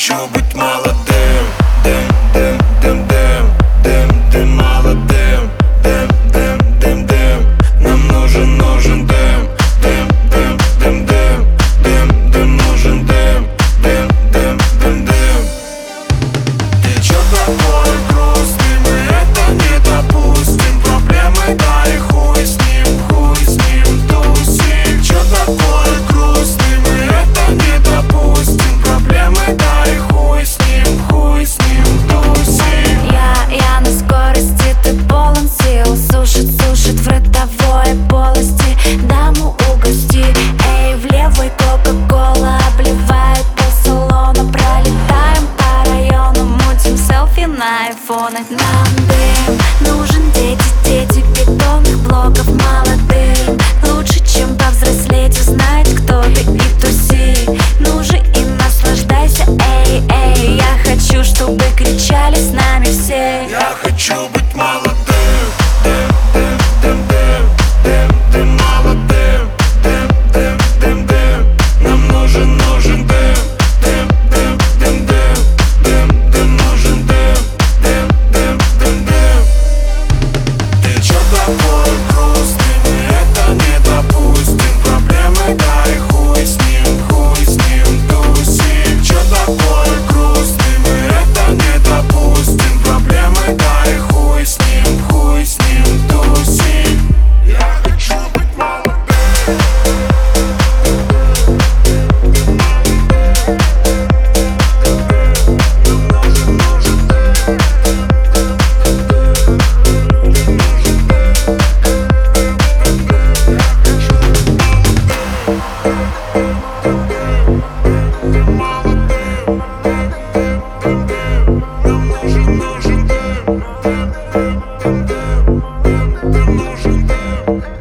хочу быть молодым. Дым, дым, дым, дым, дым, дым, молодым. Дым, дым, дым, дым, нам нужен дым. Дым, дым, дым, дым, дым, дым, нужен дым. Дым, дым, дым, дым. Ты чё такой грустный? Мы это не допустим. Проблемы, да и хуй с ним тусим. Чё такой грустный? Мы это не допустим. Проблемы, да и хуй с ним тусим. Я на скорости, ты полон сил. Сушит в ротовой полости. Даму угости, эй, в левой кока-кола обливает полсалона. Пролетаем по району, мутим селфи на айфоны. Нам дым нужен, дети бетонных блоков молодым. Лучше, чем повзрослеть, узнать, кто ты и туси. Ну же и наслаждайся, эй, эй. Я хочу, чтобы кричали с нами все. Я хочу быть молодым. Дым, дым, дым, дым, дым, дым, молодым. Дым, дым, дым, дым, нам нужен дым. Дым, дым, дым, дым, дым, дым, нужен дым. Дым, дым, дым, дым. Ты чё такой грустный? Мы это не допустим. Проблемы, да и хуй с ним тусим. Чё такой грустный? Мы это не допустим. Проблемы, да и хуй с ним тусим. Я хочу быть молодым. Нужен дым.